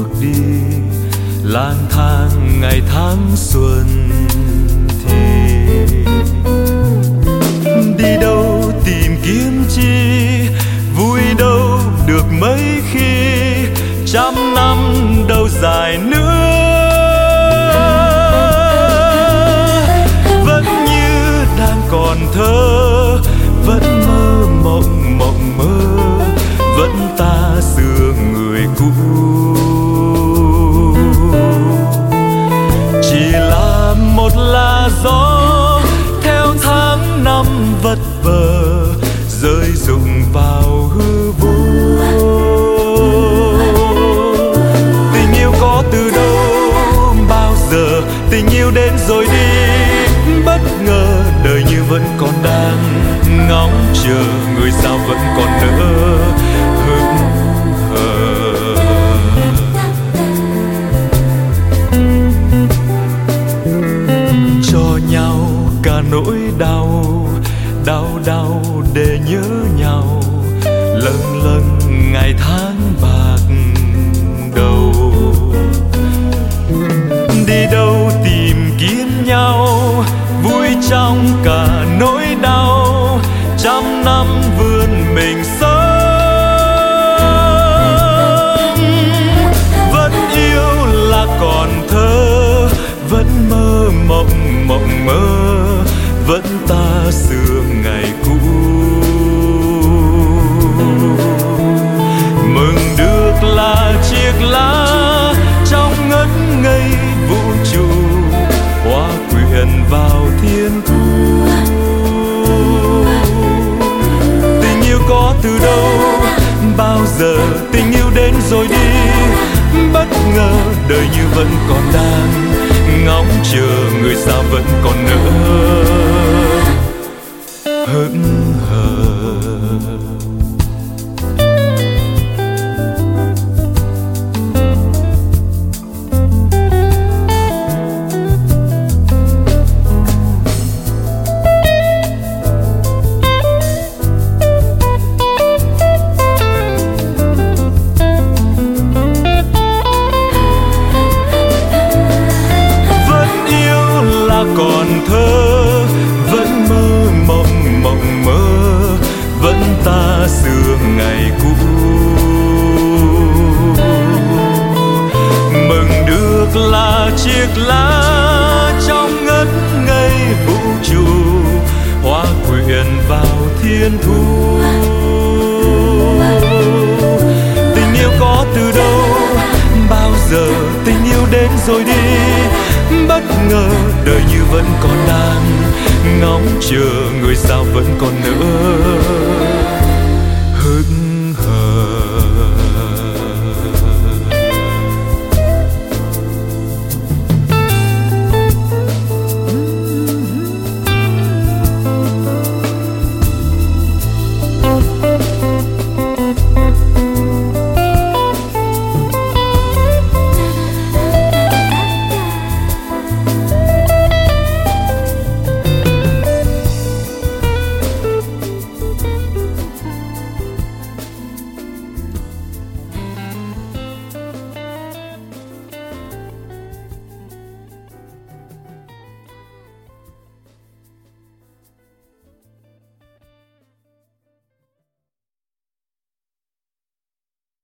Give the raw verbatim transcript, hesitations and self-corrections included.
bước đi lang thang ngày tháng xuân thì đi đâu tìm kiếm chi, vui đâu được mấy khi trăm năm đâu dài nữa. Vẫn như đang còn thơ, vẫn mơ mộng mộng mơ, vẫn ta xưa người cũ. Chỉ là một là gió theo tháng năm vật vờ rơi rụng vào hư vô. Tình yêu có từ đâu bao giờ, tình yêu đến rồi đi bất ngờ. Đời như vẫn còn đang ngóng chờ, người sao vẫn còn nỡ hững hờ. Cho nhau cả nỗi đau, đau đau để nhớ nhau, lâng lâng ngày tháng bạc đầu. Đi đâu tìm kiếm nhau, vui trong cả nỗi đau, trăm năm vươn mình sống. Vẫn yêu là còn thơ, vẫn mơ mộng mộng mơ, vẫn ta xưa ngày cũ. Mừng được là chiếc lá trong ngất ngây vũ trụ, hoa quyện vào thiên thu. Tình yêu có từ đâu bao giờ, tình yêu đến rồi đi bất ngờ. Đời như vẫn còn đang ngóng chờ, người sao vẫn còn nỡ hững hờ. Còn thơ, vẫn mơ mộng mộng mơ, vẫn ta xưa ngày cũ. Mừng được là chiếc lá trong ngất ngây vũ trụ, hoa quyện vào thiên thu. Tình yêu có từ đâu bao giờ, tình yêu đến rồi đi bất ngờ. Đời như vẫn còn đang ngóng chờ, người sao vẫn còn nỡ hững